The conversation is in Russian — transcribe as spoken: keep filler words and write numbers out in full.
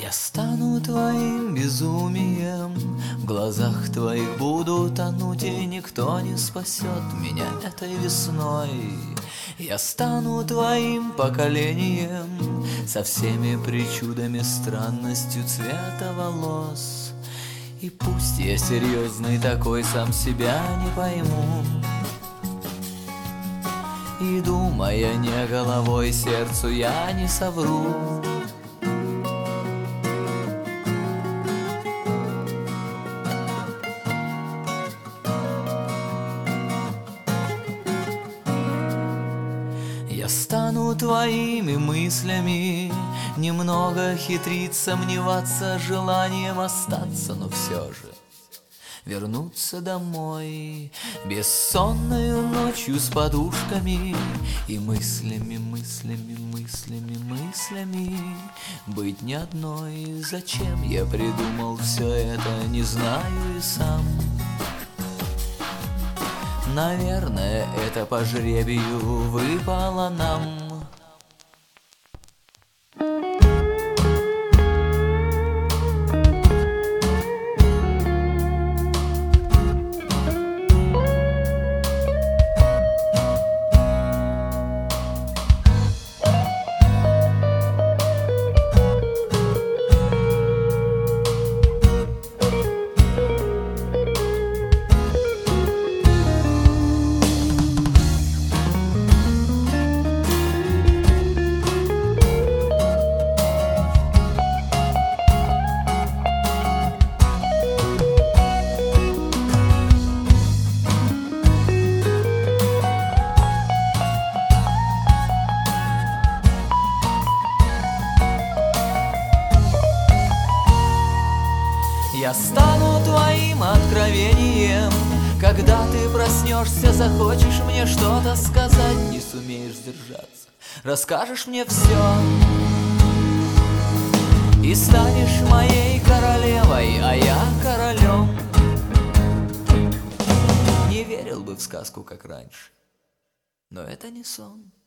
Я стану твоим безумием, в глазах твоих буду тонуть, и никто не спасет меня этой весной. Я стану твоим поколением, со всеми причудами, странностью цвета волос. И пусть я серьезный такой, сам себя не пойму, и, думая не головой, сердцу я не совру. Я стану твоими мыслями, немного хитрить, сомневаться, желанием остаться, но все же вернуться домой, бессонною ночью с подушками и мыслями, мыслями, мыслями, мыслями быть не одной. Зачем я придумал все это, не знаю и сам. Наверное, это по жребию выпало нам. Я стану твоим откровением, когда ты проснешься, захочешь мне что-то сказать, не сумеешь сдержаться, расскажешь мне все и станешь моей королевой, а я королем. Не верил бы в сказку, как раньше, но это не сон.